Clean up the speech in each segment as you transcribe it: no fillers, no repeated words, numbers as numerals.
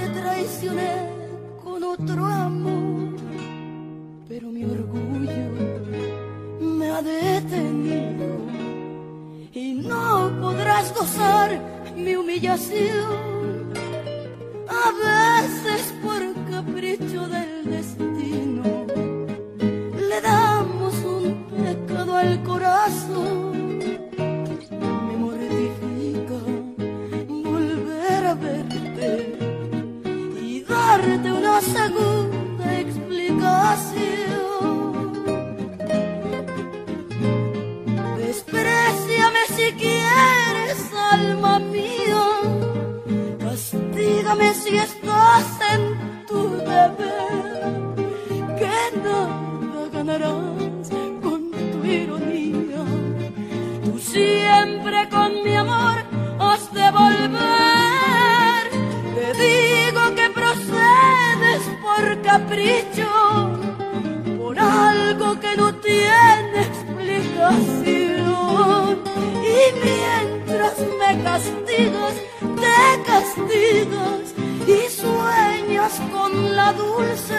te traicioné con otro amor, pero mi orgullo me ha detenido y no podrás gozar mi humillación. A veces por capricho del destino le damos un pecado al corazón. Me mortifica volver a verte y darte una segunda explicación. Despréciame si quieres, alma mía, castígame si estás en tu deber, que nada ganarás con tu ironía. Tú siempre con mi amor has de volver. Te digo que procedes por capricho, por algo que no tiene explicación. Y mientras me castigas, te castigas y sueñas con la dulce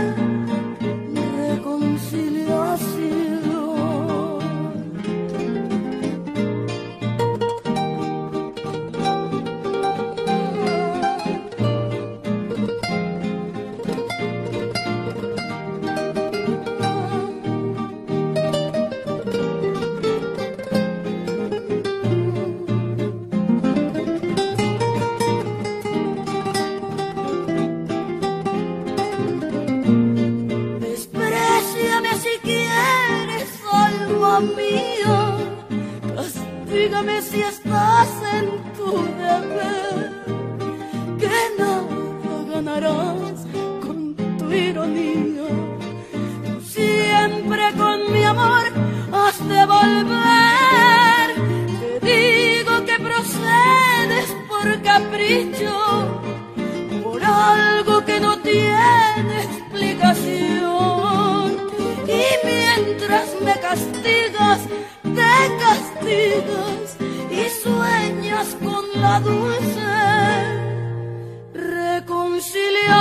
reconciliación. Mía, castígame si estás en tu deber, que nada ganarás con tu ironía. Tú siempre con mi amor has de volver. Te digo que procedes por capricho, por algo que no tiene explicación. Y mientras me castigas, te castigas y sueñas con la dulce reconciliación.